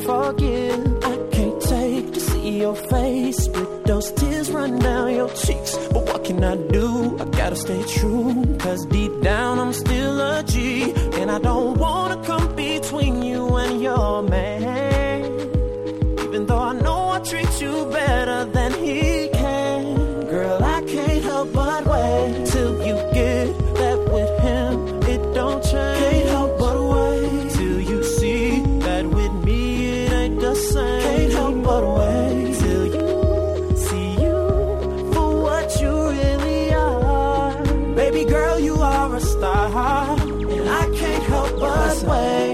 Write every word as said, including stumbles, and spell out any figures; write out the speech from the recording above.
forgive. I can't take to see your face with those tears run down your cheeks. But what can I do? I gotta stay true, cause deep down I'm still a G. And I don't wanna come between you and your man, even though I know I treat you better than he can. Girl, I can't help but wait till you get that with him. It don't change. Can't help but wait till you see that with me it ain't the same. Can't help but wait till you see you for what you really are. Baby girl, you are a star, and I can't help but wait.